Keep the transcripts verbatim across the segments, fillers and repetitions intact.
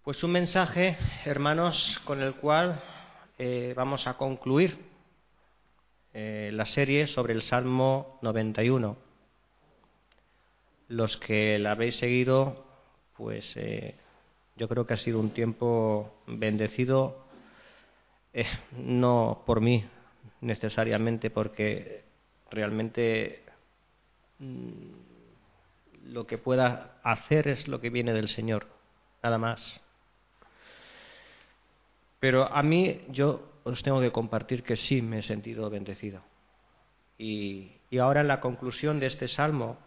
Pues un mensaje, hermanos, con el cual eh, vamos a concluir eh, la serie sobre el Salmo noventa y uno. Los que la habéis seguido, pues eh, yo creo que ha sido un tiempo bendecido, eh, no por mí necesariamente, porque realmente mmm, lo que pueda hacer es lo que viene del Señor, nada más. Pero a mí, yo os tengo que compartir que sí me he sentido bendecido. Y, y ahora en la conclusión de este salmo,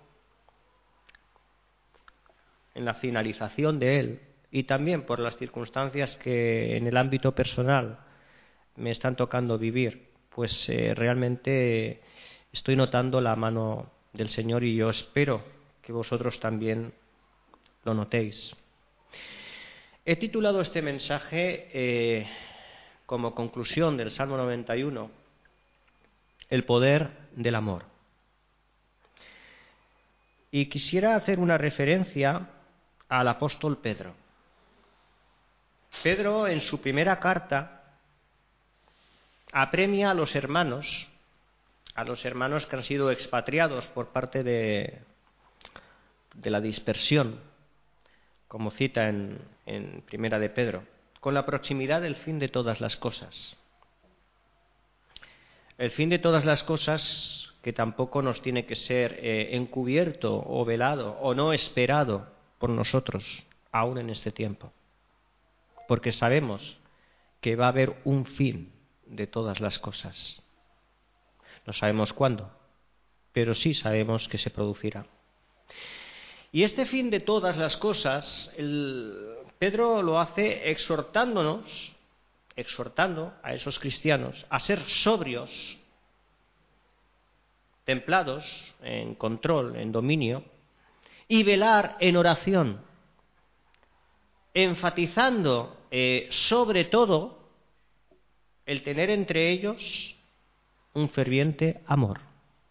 en la finalización de él, y también por las circunstancias que en el ámbito personal me están tocando vivir, pues eh, realmente estoy notando la mano del Señor y yo espero que vosotros también lo notéis. He titulado este mensaje eh, como conclusión del Salmo noventa y uno, el poder del amor. Y quisiera hacer una referencia al apóstol Pedro. Pedro, en su primera carta, apremia a los hermanos, a los hermanos que han sido expatriados por parte de, de la dispersión, como cita en, en Primera de Pedro, con la proximidad del fin de todas las cosas. El fin de todas las cosas que tampoco nos tiene que ser eh, encubierto o velado o no esperado por nosotros, aún en este tiempo. Porque sabemos que va a haber un fin de todas las cosas. No sabemos cuándo, pero sí sabemos que se producirá. Y este fin de todas las cosas, el Pedro lo hace exhortándonos, exhortando a esos cristianos a ser sobrios, templados, en control, en dominio, y velar en oración, enfatizando eh, sobre todo el tener entre ellos un ferviente amor.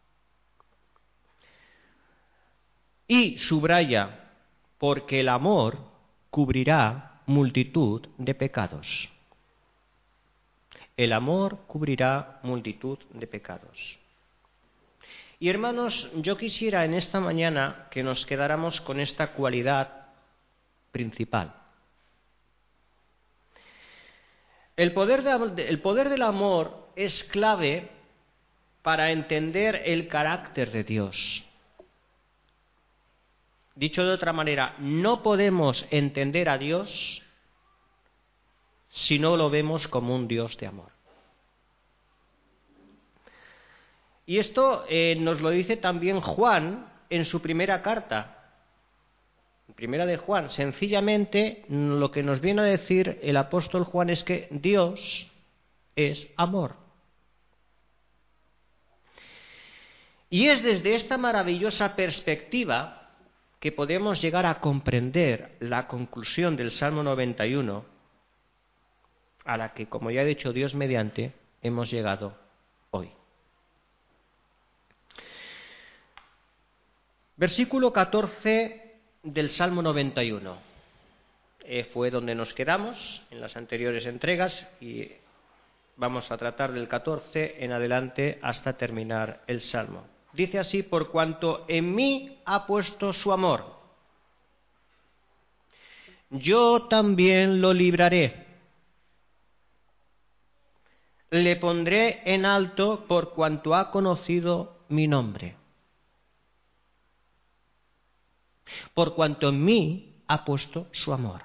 Y subraya, porque el amor cubrirá multitud de pecados. El amor cubrirá multitud de pecados. Y hermanos, yo quisiera en esta mañana que nos quedáramos con esta cualidad principal. El poder, de, el poder del amor es clave para entender el carácter de Dios. Dicho de otra manera, no podemos entender a Dios si no lo vemos como un Dios de amor. Y esto eh, nos lo dice también Juan en su primera carta, primera de Juan. Sencillamente, lo que nos viene a decir el apóstol Juan es que Dios es amor. Y es desde esta maravillosa perspectiva que podemos llegar a comprender la conclusión del Salmo noventa y uno, a la que, como ya he dicho, Dios mediante, hemos llegado hoy. Versículo catorce del Salmo noventa y uno. Eh, fue donde nos quedamos en las anteriores entregas y vamos a tratar del catorce en adelante hasta terminar el Salmo. Dice así: por cuanto en mí ha puesto su amor, yo también lo libraré. Le pondré en alto por cuanto ha conocido mi nombre. Por cuanto en mí ha puesto su amor.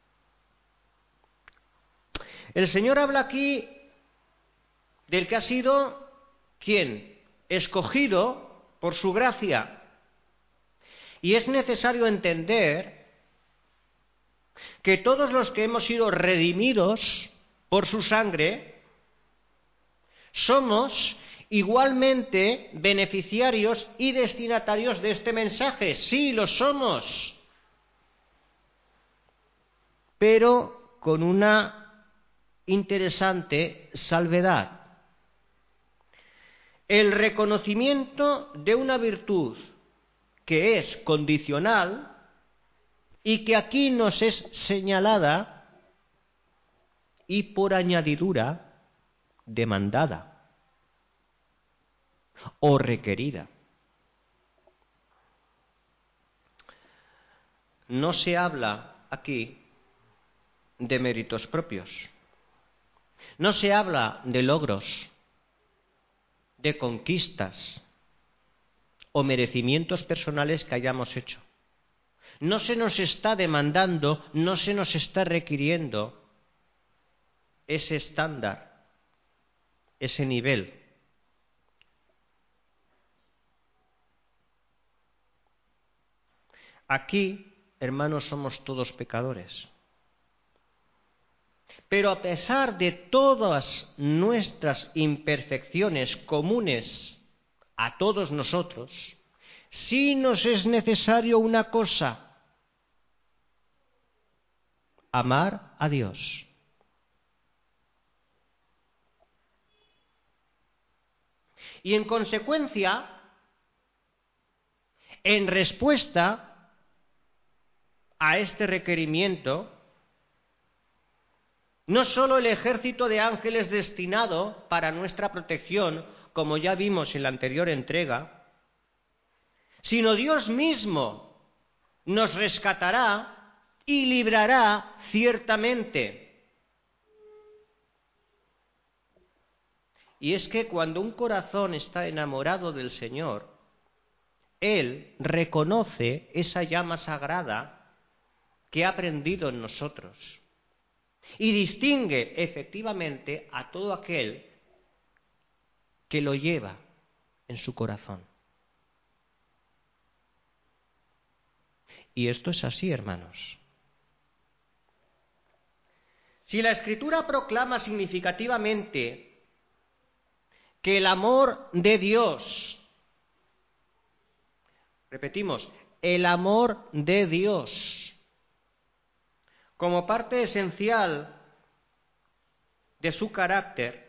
El Señor habla aquí del que ha sido, ¿quién? Escogido por su gracia. Y es necesario entender que todos los que hemos sido redimidos por su sangre somos igualmente beneficiarios y destinatarios de este mensaje. Sí, lo somos. Pero con una interesante salvedad. El reconocimiento de una virtud que es condicional y que aquí nos es señalada y por añadidura demandada o requerida. No se habla aquí de méritos propios. No se habla de logros, de conquistas o merecimientos personales que hayamos hecho. No se nos está demandando, no se nos está requiriendo ese estándar, ese nivel. Aquí, hermanos, somos todos pecadores. Pero a pesar de todas nuestras imperfecciones comunes a todos nosotros, sí nos es necesario una cosa: amar a Dios. Y en consecuencia, en respuesta a este requerimiento, no solo el ejército de ángeles destinado para nuestra protección, como ya vimos en la anterior entrega, sino Dios mismo nos rescatará y librará ciertamente. Y es que cuando un corazón está enamorado del Señor, Él reconoce esa llama sagrada que ha prendido en nosotros y distingue efectivamente a todo aquel que lo lleva en su corazón. Y esto es así, hermanos. Si la Escritura proclama significativamente que el amor de Dios, repetimos, el amor de Dios, como parte esencial de su carácter,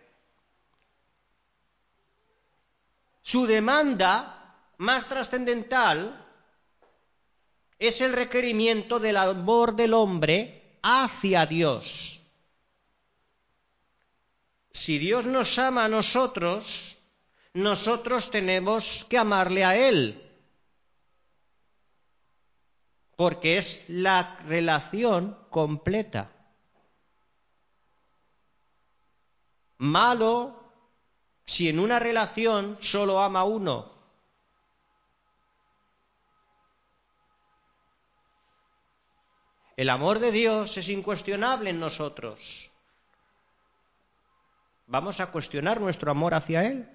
su demanda más trascendental es el requerimiento del amor del hombre hacia Dios. Si Dios nos ama a nosotros, nosotros tenemos que amarle a Él, porque es la relación completa. Malo si en una relación solo ama uno. El amor de Dios es incuestionable en nosotros. ¿Vamos a cuestionar nuestro amor hacia Él?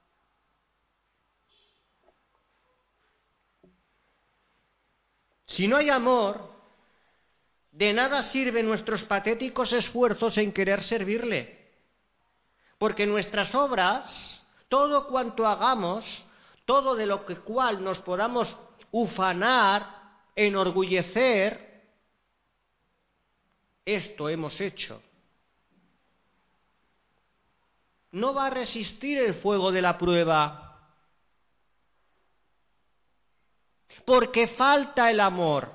Si no hay amor, de nada sirven nuestros patéticos esfuerzos en querer servirle, porque nuestras obras, todo cuanto hagamos, todo de lo que cual nos podamos ufanar, enorgullecer, esto hemos hecho. No va a resistir el fuego de la prueba, porque falta el amor.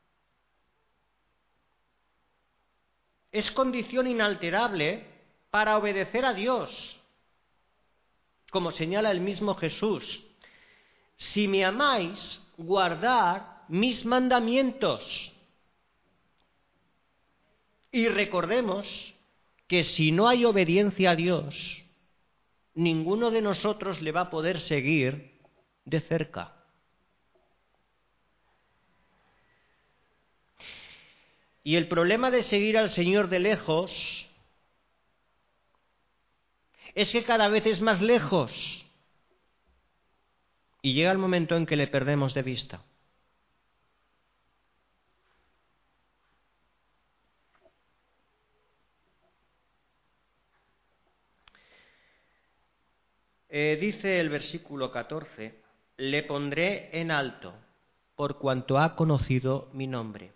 Es condición inalterable para obedecer a Dios, como señala el mismo Jesús. Si me amáis, guardad mis mandamientos. Y recordemos que si no hay obediencia a Dios, ninguno de nosotros le va a poder seguir de cerca. Y el problema de seguir al Señor de lejos es que cada vez es más lejos y llega el momento en que le perdemos de vista. Eh, dice el versículo catorce, le pondré en alto por cuanto ha conocido mi nombre.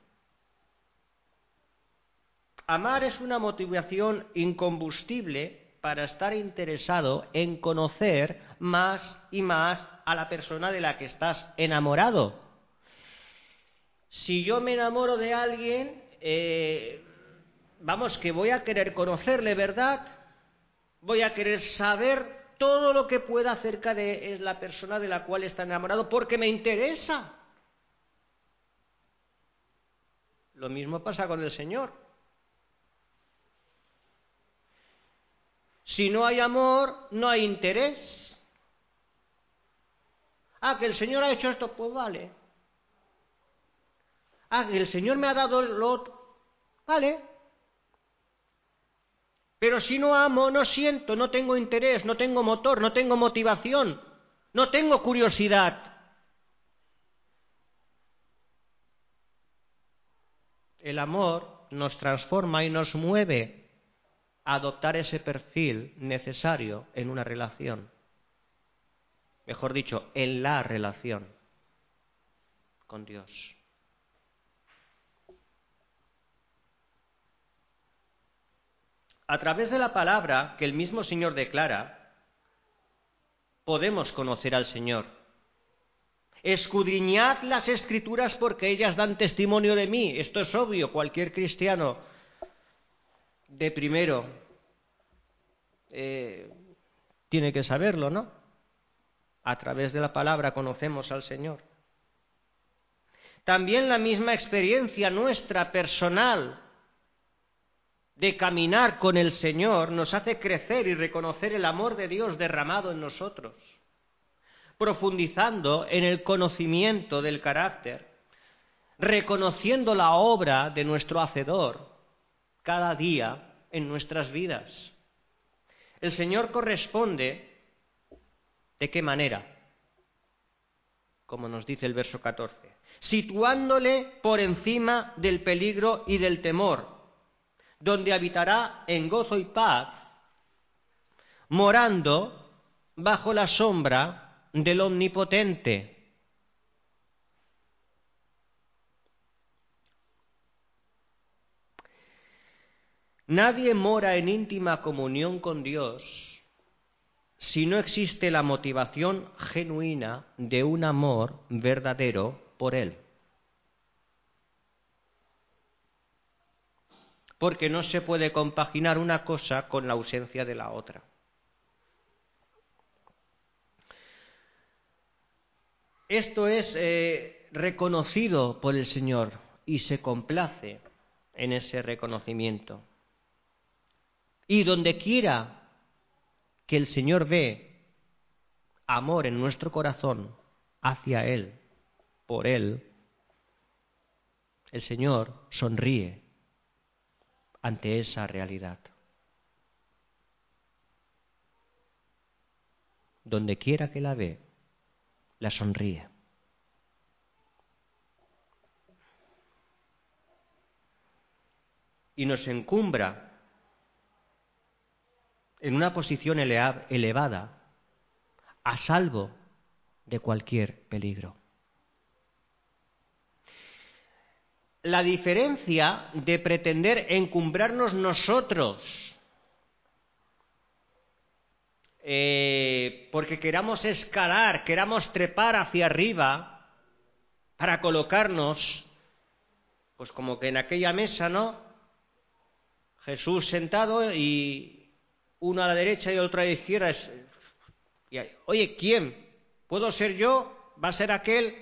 Amar es una motivación incombustible para estar interesado en conocer más y más a la persona de la que estás enamorado. Si yo me enamoro de alguien, eh, vamos, que voy a querer conocerle, ¿verdad? Voy a querer saber todo lo que pueda acerca de la persona de la cual está enamorado, porque me interesa. Lo mismo pasa con el Señor. Si no hay amor, no hay interés. Ah, que el Señor ha hecho esto, pues vale. Ah, que el Señor me ha dado lo otro, vale. Pero si no amo, no siento, no tengo interés, no tengo motor, no tengo motivación, no tengo curiosidad. El amor nos transforma y nos mueve a adoptar ese perfil necesario en una relación. Mejor dicho, en la relación con Dios. A través de la palabra que el mismo Señor declara, podemos conocer al Señor. Escudriñad las Escrituras porque ellas dan testimonio de mí. Esto es obvio, cualquier cristiano de primero eh, tiene que saberlo, ¿no? A través de la palabra conocemos al Señor. También la misma experiencia nuestra personal de caminar con el Señor nos hace crecer y reconocer el amor de Dios derramado en nosotros, profundizando en el conocimiento del carácter, reconociendo la obra de nuestro Hacedor cada día en nuestras vidas. El Señor corresponde, ¿de qué manera? Como nos dice el verso catorce, situándole por encima del peligro y del temor, donde habitará en gozo y paz, morando bajo la sombra del Omnipotente. Nadie mora en íntima comunión con Dios si no existe la motivación genuina de un amor verdadero por Él. Porque no se puede compaginar una cosa con la ausencia de la otra. Esto es eh, reconocido por el Señor y se complace en ese reconocimiento. Y donde quiera que el Señor ve amor en nuestro corazón hacia Él, por Él, el Señor sonríe ante esa realidad. Donde quiera que la ve, la sonríe. Y nos encumbra en una posición elevada, a salvo de cualquier peligro. La diferencia de pretender encumbrarnos nosotros eh, porque queramos escalar, queramos trepar hacia arriba para colocarnos, pues como que en aquella mesa, ¿no? Jesús sentado y uno a la derecha y otro a la izquierda. Es, y, oye, ¿quién? ¿Puedo ser yo? ¿Va a ser aquel?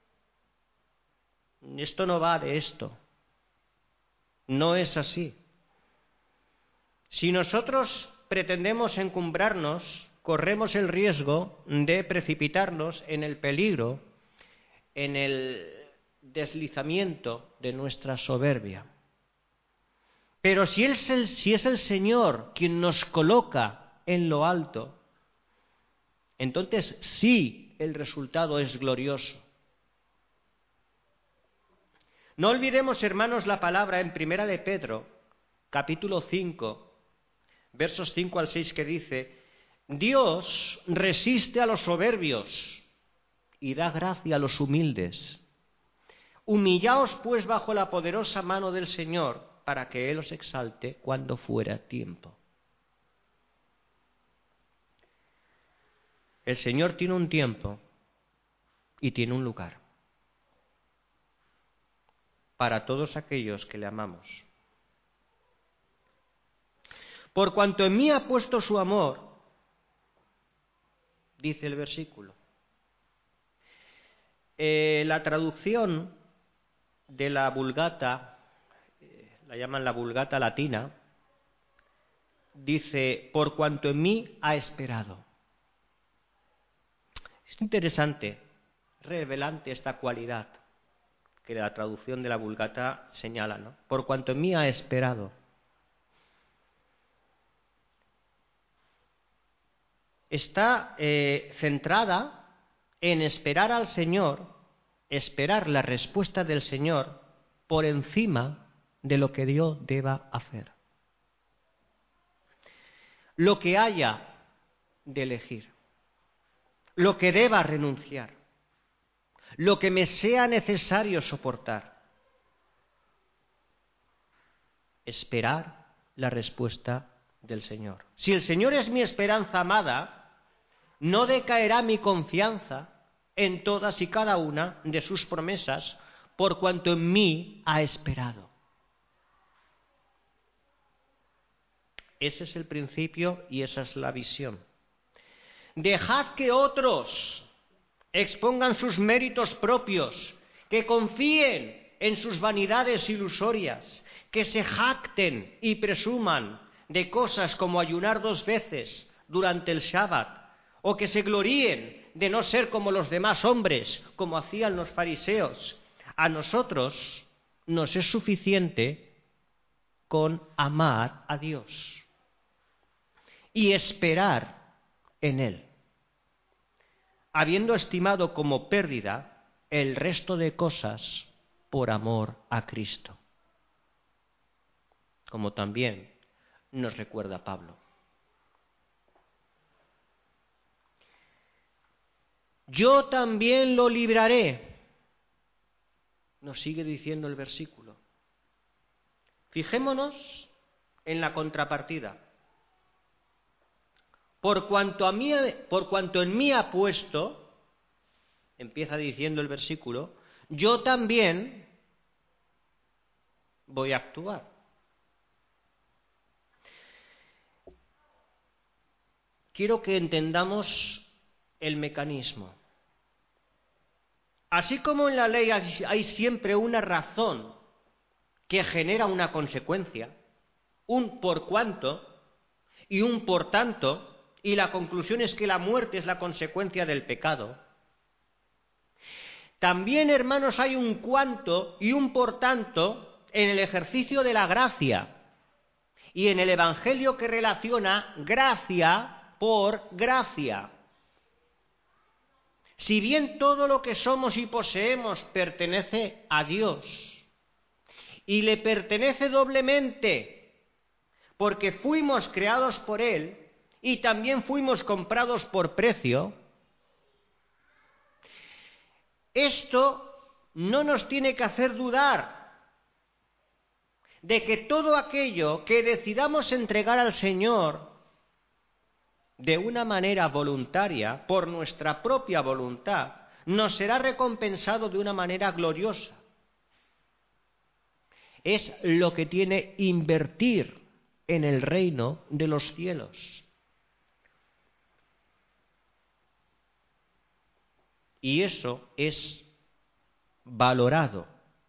Esto no va de esto. No es así. Si nosotros pretendemos encumbrarnos, corremos el riesgo de precipitarnos en el peligro, en el deslizamiento de nuestra soberbia. Pero si es el, si es el Señor quien nos coloca en lo alto, entonces sí el resultado es glorioso. No olvidemos, hermanos, la palabra en Primera de Pedro, capítulo cinco, versos cinco al seis, que dice: Dios resiste a los soberbios y da gracia a los humildes. Humillaos pues bajo la poderosa mano del Señor, para que Él os exalte cuando fuera tiempo. El Señor tiene un tiempo y tiene un lugar para todos aquellos que le amamos. Por cuanto en mí ha puesto su amor, dice el versículo. Eh, la traducción de la Vulgata, eh, la llaman la Vulgata latina, dice, por cuanto en mí ha esperado. Es interesante, revelante esta cualidad que la traducción de la Vulgata señala, ¿no? Por cuanto en mí ha esperado. Está eh, centrada en esperar al Señor, esperar la respuesta del Señor por encima de lo que Dios deba hacer. Lo que haya de elegir, lo que deba renunciar, lo que me sea necesario soportar. Esperar la respuesta del Señor. Si el Señor es mi esperanza amada, no decaerá mi confianza en todas y cada una de sus promesas, por cuanto en mí ha esperado. Ese es el principio y esa es la visión. Dejad que otros expongan sus méritos propios, que confíen en sus vanidades ilusorias, que se jacten y presuman de cosas como ayunar dos veces durante el Shabbat, o que se gloríen de no ser como los demás hombres, como hacían los fariseos. A nosotros nos es suficiente con amar a Dios y esperar en Él, habiendo estimado como pérdida el resto de cosas por amor a Cristo, como también nos recuerda Pablo. Yo también lo libraré, nos sigue diciendo el versículo. Fijémonos en la contrapartida. Por cuanto, a mí, por cuanto en mí ha puesto, empieza diciendo el versículo, yo también voy a actuar. Quiero que entendamos el mecanismo. Así como en la ley hay siempre una razón que genera una consecuencia, un por cuanto y un por tanto, y la conclusión es que la muerte es la consecuencia del pecado, también, hermanos, hay un cuanto y un por tanto en el ejercicio de la gracia y en el Evangelio que relaciona gracia por gracia. Si bien todo lo que somos y poseemos pertenece a Dios, y le pertenece doblemente, porque fuimos creados por Él y también fuimos comprados por precio, esto no nos tiene que hacer dudar de que todo aquello que decidamos entregar al Señor de una manera voluntaria, por nuestra propia voluntad, nos será recompensado de una manera gloriosa. Es lo que tiene invertir en el reino de los cielos. Y eso es valorado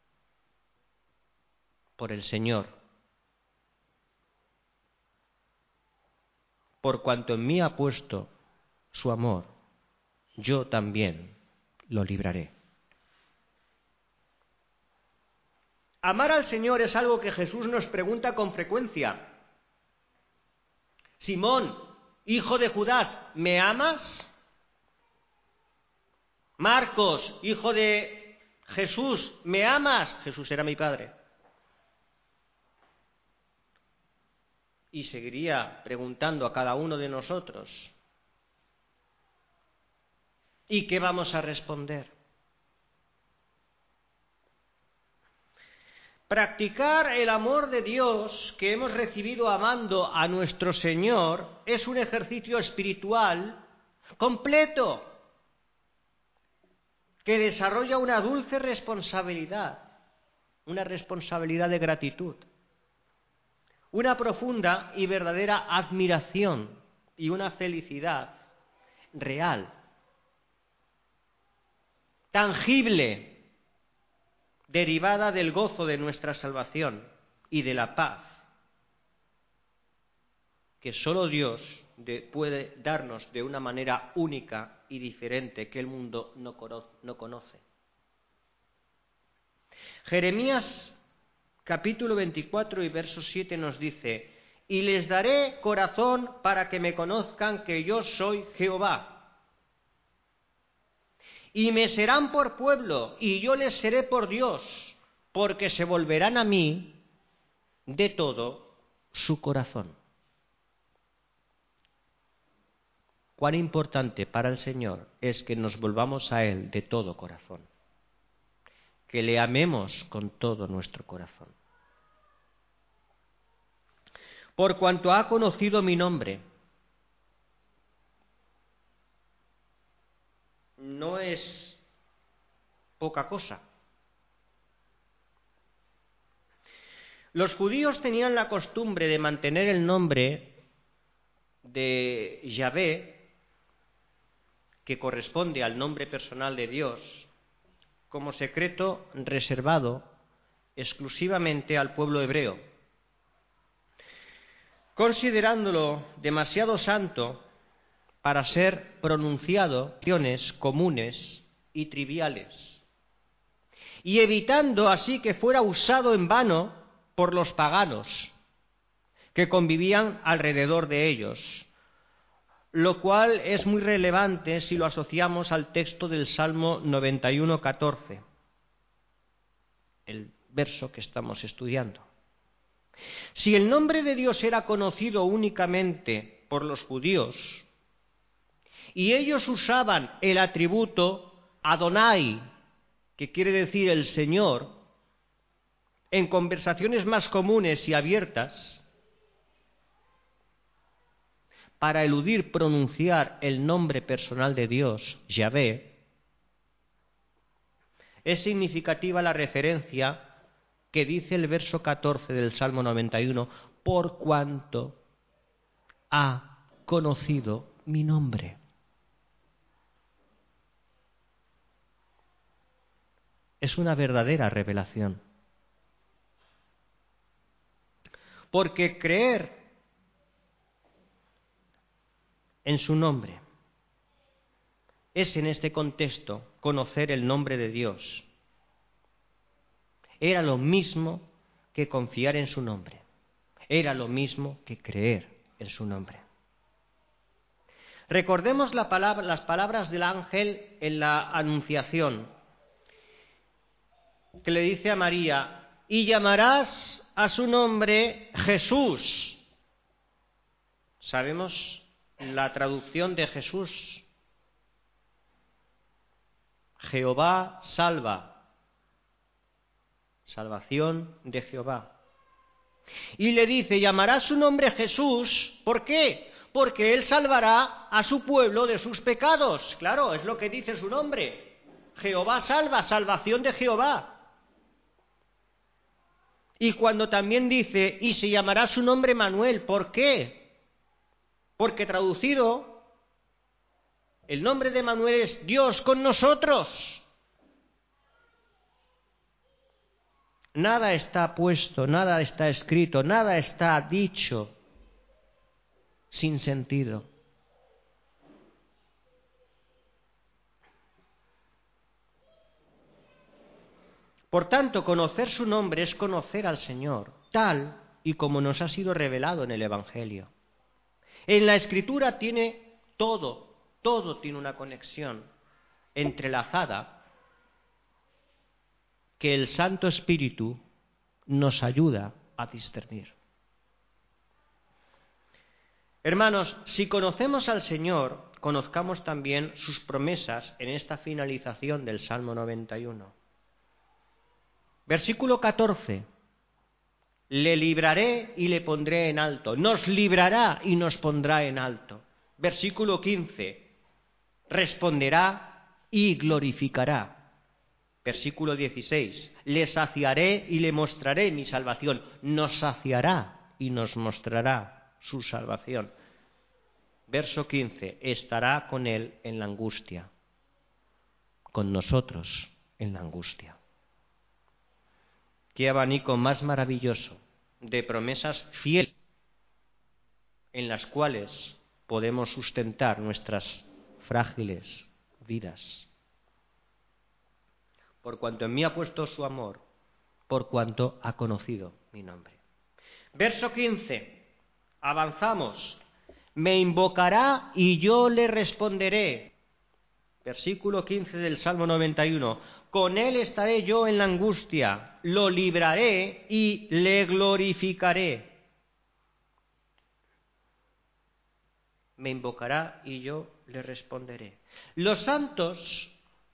por el Señor. Por cuanto en mí ha puesto su amor, yo también lo libraré. Amar al Señor es algo que Jesús nos pregunta con frecuencia. Simón, hijo de Judas, ¿me amas? Marcos, hijo de Jesús, ¿me amas? Jesús era mi padre. Y seguiría preguntando a cada uno de nosotros. ¿Y qué vamos a responder? Practicar el amor de Dios que hemos recibido amando a nuestro Señor es un ejercicio espiritual completo que desarrolla una dulce responsabilidad, una responsabilidad de gratitud, una profunda y verdadera admiración y una felicidad real, tangible, derivada del gozo de nuestra salvación y de la paz que solo Dios de, puede darnos de una manera única y diferente que el mundo no, cono, no conoce. Jeremías capítulo veinticuatro y verso siete nos dice: y les daré corazón para que me conozcan que yo soy Jehová. Y me serán por pueblo, y yo les seré por Dios, porque se volverán a mí de todo su corazón. Cuán importante para el Señor es que nos volvamos a Él de todo corazón, que le amemos con todo nuestro corazón. Por cuanto ha conocido mi nombre, no es poca cosa. Los judíos tenían la costumbre de mantener el nombre de Yahvé, que corresponde al nombre personal de Dios, como secreto reservado exclusivamente al pueblo hebreo, considerándolo demasiado santo para ser pronunciado en acciones comunes y triviales, y evitando así que fuera usado en vano por los paganos que convivían alrededor de ellos, lo cual es muy relevante si lo asociamos al texto del Salmo noventa y uno, catorce, el verso que estamos estudiando. Si el nombre de Dios era conocido únicamente por los judíos, y ellos usaban el atributo Adonai, que quiere decir el Señor, en conversaciones más comunes y abiertas, para eludir pronunciar el nombre personal de Dios, Yahvé, es significativa la referencia que dice el verso catorce del Salmo noventa y uno, por cuanto ha conocido mi nombre. Es una verdadera revelación. Porque creer en su nombre es en este contexto conocer el nombre de Dios. Era lo mismo que confiar en su nombre. Era lo mismo que creer en su nombre. Recordemos la palabra, las palabras del ángel en la Anunciación, que le dice a María: y llamarás a su nombre Jesús. Sabemos la traducción de Jesús: Jehová salva. Salvación de Jehová. Y le dice: llamará su nombre Jesús. ¿Por qué? Porque Él salvará a su pueblo de sus pecados. Claro, es lo que dice su nombre. Jehová salva, salvación de Jehová. Y cuando también dice: y se llamará su nombre Manuel. ¿Por qué? Porque traducido, el nombre de Manuel es Dios con nosotros. Nada está puesto, nada está escrito, nada está dicho sin sentido. Por tanto, conocer su nombre es conocer al Señor, tal y como nos ha sido revelado en el Evangelio. En la Escritura tiene todo, todo tiene una conexión entrelazada que el Santo Espíritu nos ayuda a discernir. Hermanos, si conocemos al Señor, conozcamos también sus promesas en esta finalización del Salmo noventa y uno. Versículo catorce. Le libraré y le pondré en alto. Nos librará y nos pondrá en alto. Versículo quince. Responderá y glorificará. Versículo dieciséis. Le saciaré y le mostraré mi salvación. Nos saciará y nos mostrará su salvación. Verso quince, estará con él en la angustia, con nosotros en la angustia. Qué abanico más maravilloso de promesas fieles en las cuales podemos sustentar nuestras frágiles vidas. Por cuanto en mí ha puesto su amor, por cuanto ha conocido mi nombre. Verso quince, avanzamos. Me invocará y yo le responderé. Versículo quince del Salmo noventa y uno. Con él estaré yo en la angustia, lo libraré y le glorificaré. Me invocará y yo le responderé. Los santos,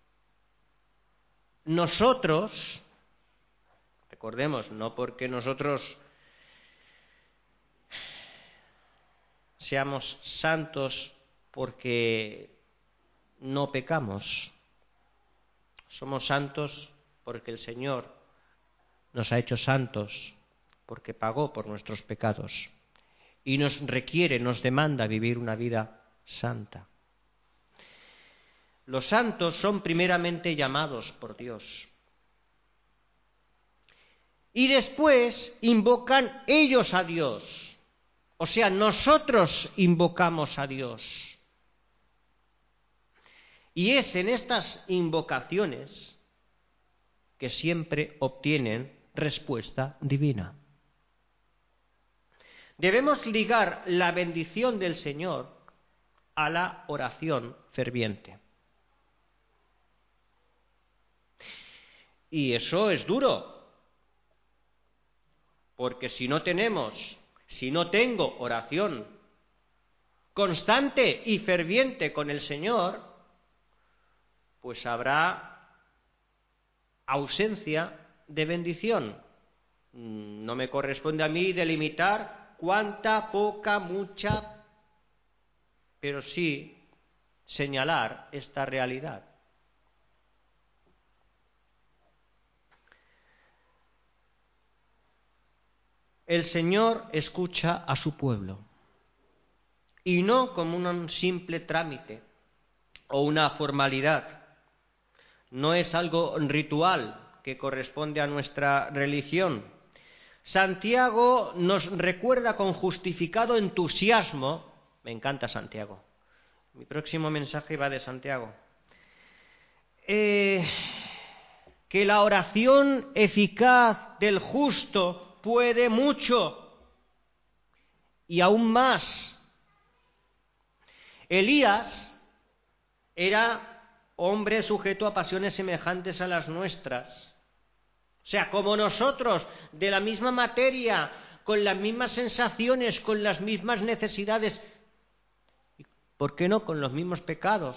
nosotros, recordemos, no porque nosotros seamos santos porque no pecamos. Somos santos porque el Señor nos ha hecho santos, porque pagó por nuestros pecados y nos requiere, nos demanda vivir una vida santa. Los santos son primeramente llamados por Dios y después invocan ellos a Dios. O sea, nosotros invocamos a Dios. Y es en estas invocaciones que siempre obtienen respuesta divina. Debemos ligar la bendición del Señor a la oración ferviente. Y eso es duro, porque si no tenemos, si no tengo oración constante y ferviente con el Señor, pues habrá ausencia de bendición. No me corresponde a mí delimitar cuánta, poca, mucha, pero sí señalar esta realidad. El Señor escucha a su pueblo, y no como un simple trámite o una formalidad. No es algo ritual que corresponde a nuestra religión. Santiago nos recuerda con justificado entusiasmo, me encanta Santiago, mi próximo mensaje va de Santiago, eh, que la oración eficaz del justo puede mucho y aún más. Elías era hombre sujeto a pasiones semejantes a las nuestras. O sea, como nosotros, de la misma materia, con las mismas sensaciones, con las mismas necesidades. ¿Por qué no con los mismos pecados?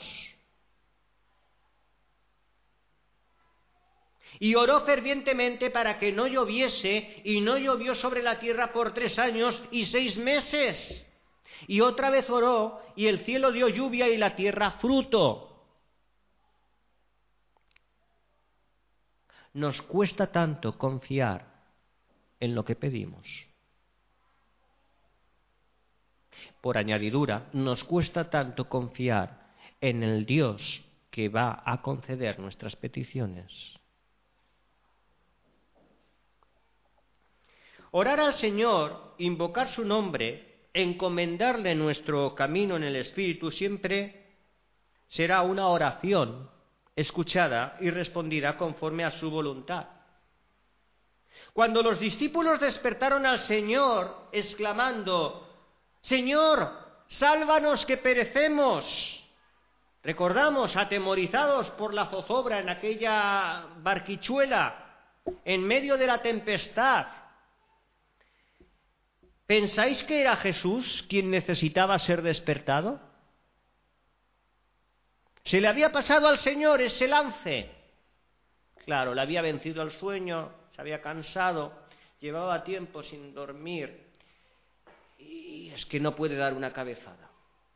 Y oró fervientemente para que no lloviese, y no llovió sobre la tierra por tres años y seis meses. Y otra vez oró, y el cielo dio lluvia y la tierra fruto. Nos cuesta tanto confiar en lo que pedimos. Por añadidura, nos cuesta tanto confiar en el Dios que va a conceder nuestras peticiones. Orar al Señor, invocar su nombre, encomendarle nuestro camino en el Espíritu siempre será una oración escuchada y respondida conforme a su voluntad. Cuando los discípulos despertaron al Señor exclamando: Señor, sálvanos que perecemos. Recordamos, atemorizados por la zozobra en aquella barquichuela, en medio de la tempestad. ¿Pensáis que era Jesús quien necesitaba ser despertado? Se le había pasado al Señor ese lance. Claro, le había vencido el sueño, se había cansado, llevaba tiempo sin dormir y es que no puede dar una cabezada.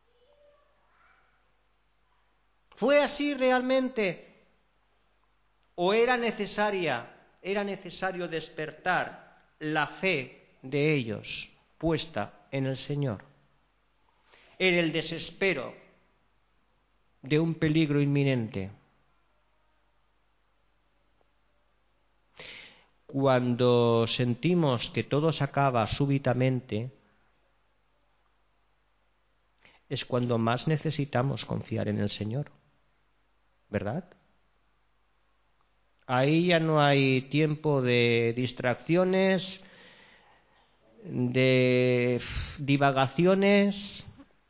¿Fue así realmente? ¿O era necesaria, era necesario despertar la fe de ellos puesta en el Señor. En el desespero de un peligro inminente. Cuando sentimos que todo se acaba súbitamente, es cuando más necesitamos confiar en el Señor, ¿verdad? Ahí ya no hay tiempo de distracciones, de divagaciones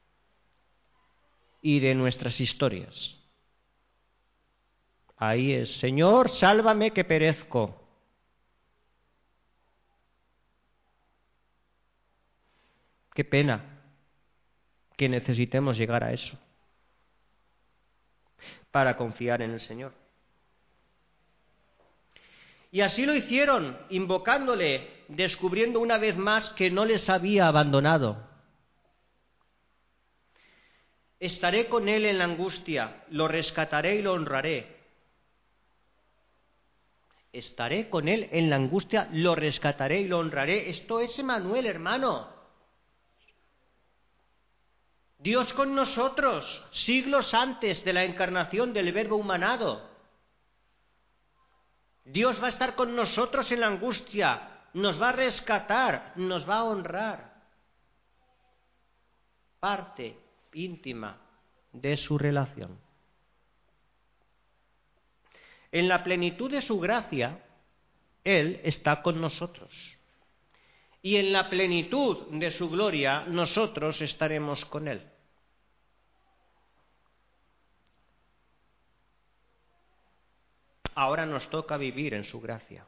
y de nuestras historias. Ahí es, Señor, sálvame que perezco. Qué pena que necesitemos llegar a eso para confiar en el Señor. Y así lo hicieron, invocándole, descubriendo una vez más que no les había abandonado. Estaré con él en la angustia, lo rescataré y lo honraré. Estaré con él en la angustia, lo rescataré y lo honraré. Esto es Emmanuel, hermano. Dios con nosotros, siglos antes de la encarnación del Verbo humanado. Dios va a estar con nosotros en la angustia, nos va a rescatar, nos va a honrar. Parte íntima de su relación. En la plenitud de su gracia, Él está con nosotros. Y en la plenitud de su gloria, nosotros estaremos con Él. Ahora nos toca vivir en su gracia.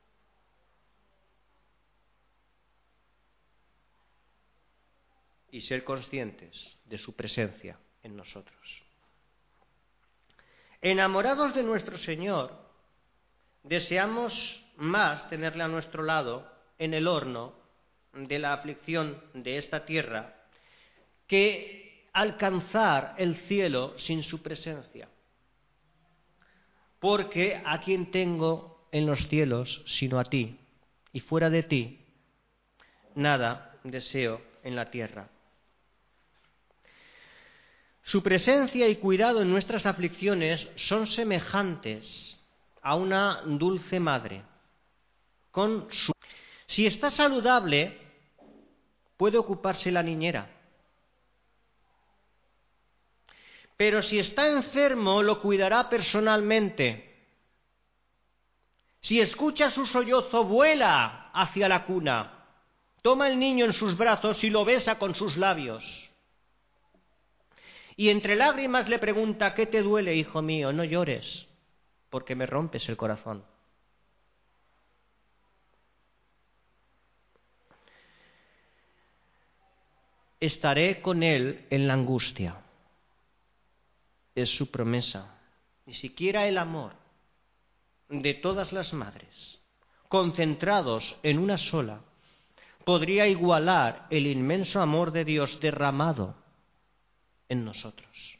Y ser conscientes de su presencia en nosotros. Enamorados de nuestro Señor, deseamos más tenerle a nuestro lado en el horno de la aflicción de esta tierra que alcanzar el cielo sin su presencia. Porque ¿a quién tengo en los cielos sino a ti? Y fuera de ti, nada deseo en la tierra. Su presencia y cuidado en nuestras aflicciones son semejantes a una dulce madre. Con su... Si está saludable, puede ocuparse la niñera. Pero si está enfermo, lo cuidará personalmente. Si escucha su sollozo, vuela hacia la cuna. Toma al niño en sus brazos y lo besa con sus labios. Y entre lágrimas le pregunta, ¿qué te duele, hijo mío? No llores, porque me rompes el corazón. Estaré con él en la angustia. Es su promesa. Ni siquiera el amor de todas las madres, concentrados en una sola, podría igualar el inmenso amor de Dios derramado en nosotros.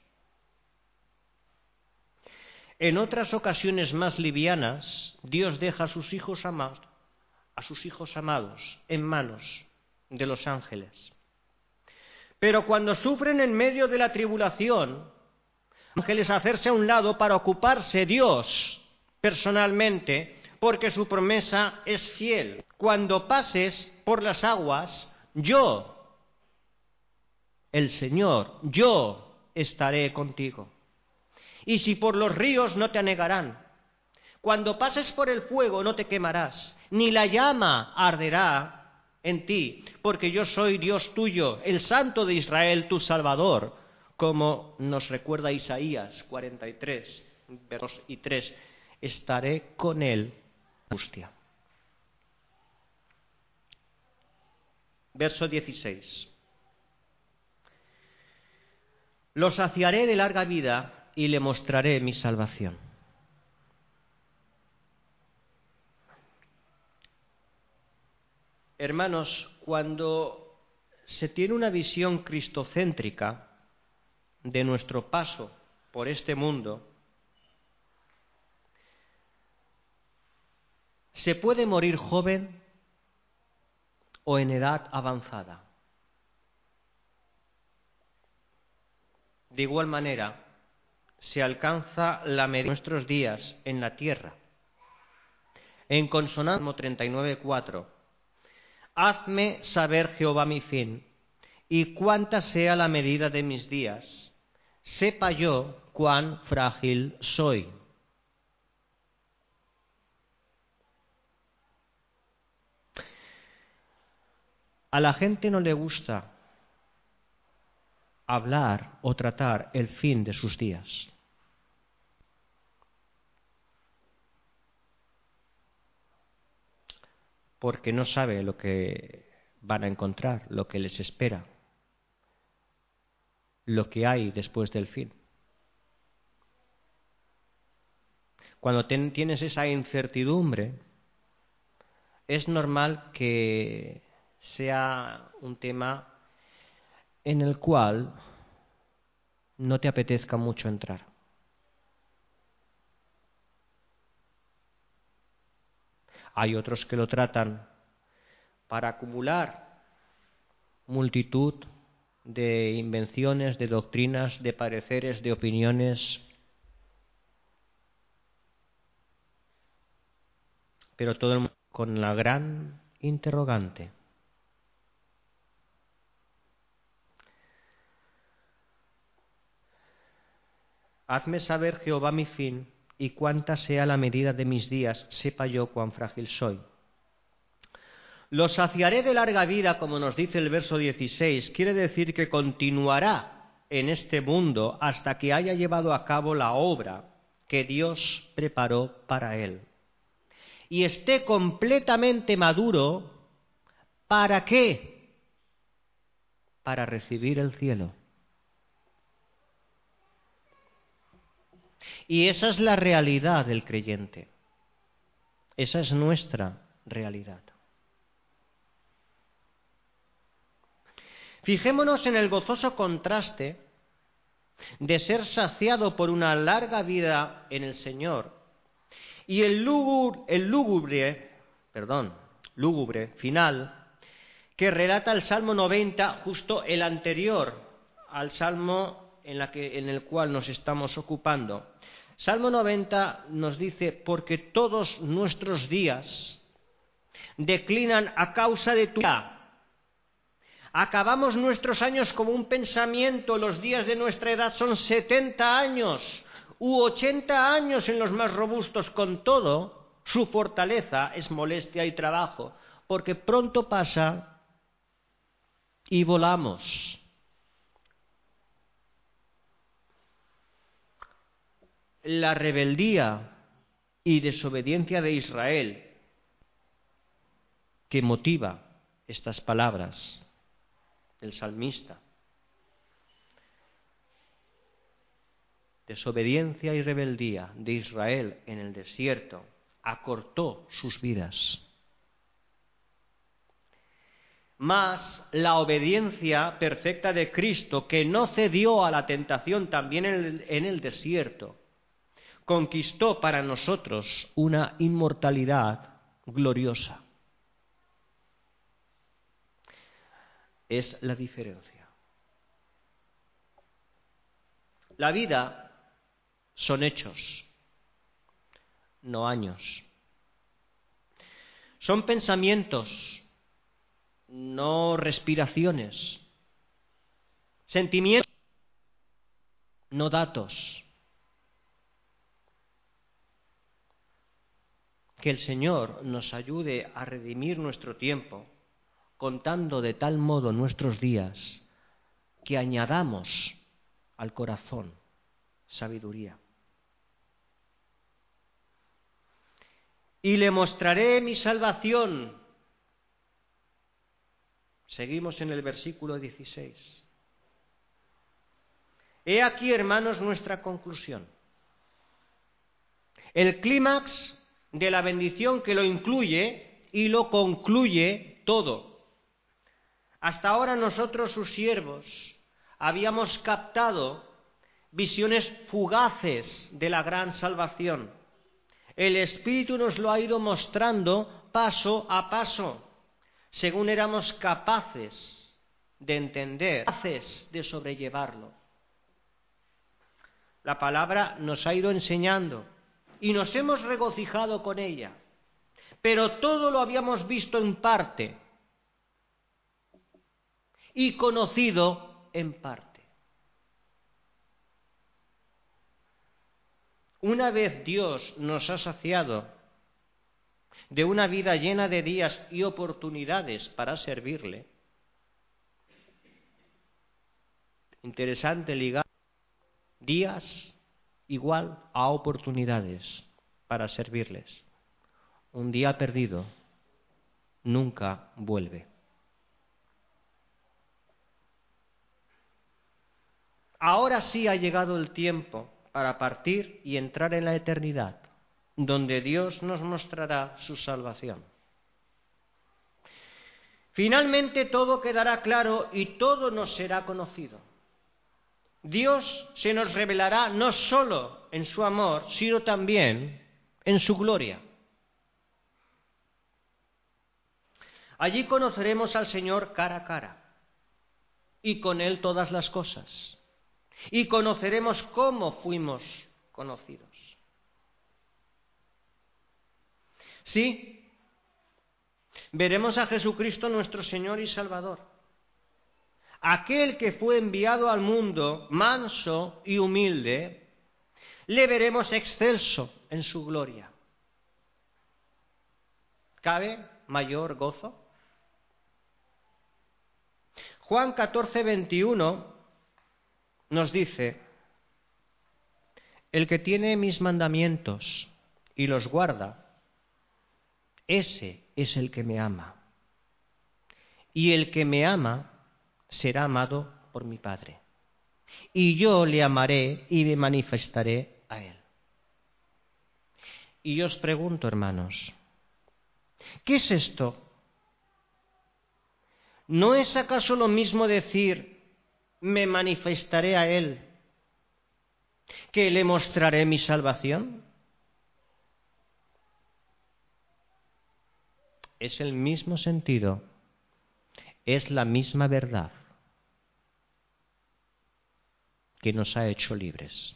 En otras ocasiones más livianas, Dios deja a sus hijos amados, a sus hijos amados en manos de los ángeles. Pero cuando sufren en medio de la tribulación, ángeles hacerse a un lado para ocuparse Dios personalmente, porque su promesa es fiel. Cuando pases por las aguas, yo, el Señor, yo estaré contigo. Y si por los ríos, no te anegarán. Cuando pases por el fuego, no te quemarás, ni la llama arderá en ti, porque yo soy Dios tuyo, el Santo de Israel, tu Salvador, como nos recuerda Isaías cuarenta y tres, versos y tres, estaré con él en angustia. Verso dieciséis. Lo saciaré de larga vida y le mostraré mi salvación. Hermanos, cuando se tiene una visión cristocéntrica de nuestro paso por este mundo, se puede morir joven o en edad avanzada. De igual manera, se alcanza la medida de nuestros días en la tierra. En consonancia con treinta y nueve cuatro, hazme saber, Jehová, mi fin, y cuánta sea la medida de mis días, sepa yo cuán frágil soy. A la gente no le gusta hablar o tratar el fin de sus días. Porque no sabe lo que van a encontrar, lo que les espera, lo que hay después del fin. Cuando ten, tienes esa incertidumbre, es normal que sea un tema en el cual no te apetezca mucho entrar. Hay otros que lo tratan para acumular multitud de invenciones, de doctrinas, de pareceres, de opiniones, pero todo el mundo con la gran interrogante. Hazme saber, Jehová, mi fin, y cuánta sea la medida de mis días, sepa yo cuán frágil soy. Los saciaré de larga vida, como nos dice el verso dieciséis, quiere decir que continuará en este mundo hasta que haya llevado a cabo la obra que Dios preparó para él. Y esté completamente maduro, ¿para qué? Para recibir el cielo. Y esa es la realidad del creyente. Esa es nuestra realidad. Fijémonos en el gozoso contraste de ser saciado por una larga vida en el Señor y el lúgubre, el lúgubre, perdón, lúgubre final que relata el Salmo noventa, justo el anterior al Salmo en, la que, en el cual nos estamos ocupando. Salmo noventa nos dice, porque todos nuestros días declinan a causa de tu ira. Acabamos nuestros años como un pensamiento, los días de nuestra edad son setenta años u ochenta años en los más robustos, con todo, su fortaleza es molestia y trabajo, porque pronto pasa y volamos. La rebeldía y desobediencia de Israel que motiva estas palabras del salmista. Desobediencia y rebeldía de Israel en el desierto acortó sus vidas. Mas la obediencia perfecta de Cristo, que no cedió a la tentación también en el, en el desierto, conquistó para nosotros una inmortalidad gloriosa. Es la diferencia. La vida son hechos, no años. Son pensamientos, no respiraciones. Sentimientos, no datos. Que el Señor nos ayude a redimir nuestro tiempo, contando de tal modo nuestros días que añadamos al corazón sabiduría. Y le mostraré mi salvación. Seguimos en el versículo dieciséis. He aquí, hermanos, nuestra conclusión. El clímax de la bendición que lo incluye y lo concluye todo. Hasta ahora nosotros, sus siervos, habíamos captado visiones fugaces de la gran salvación. El Espíritu nos lo ha ido mostrando paso a paso. según éramos capaces de entender, capaces de sobrellevarlo. La palabra nos ha ido enseñando y nos hemos regocijado con ella, pero todo lo habíamos visto en parte y conocido en parte. Una vez Dios nos ha saciado de una vida llena de días y oportunidades para servirle, interesante ligar días igual a oportunidades para servirles. Un día perdido nunca vuelve. Ahora sí ha llegado el tiempo para partir y entrar en la eternidad, donde Dios nos mostrará su salvación. Finalmente todo quedará claro y todo nos será conocido. Dios se nos revelará no solo en su amor, sino también en su gloria. Allí conoceremos al Señor cara a cara y con Él todas las cosas. Y conoceremos cómo fuimos conocidos. Sí, veremos a Jesucristo nuestro Señor y Salvador. Aquel que fue enviado al mundo manso y humilde, le veremos excelso en su gloria. ¿Cabe mayor gozo? Juan catorce, veintiuno nos dice: el que tiene mis mandamientos y los guarda, ese es el que me ama. Y el que me ama será amado por mi Padre. Y yo le amaré y me manifestaré a él. Y yo os pregunto, hermanos, ¿qué es esto? ¿No es acaso lo mismo decir, me manifestaré a él, que le mostraré mi salvación? Es el mismo sentido, es la misma verdad que nos ha hecho libres.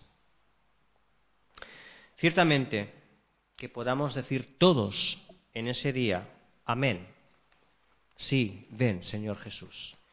Ciertamente que podamos decir todos en ese día, amén. Sí, ven, Señor Jesús.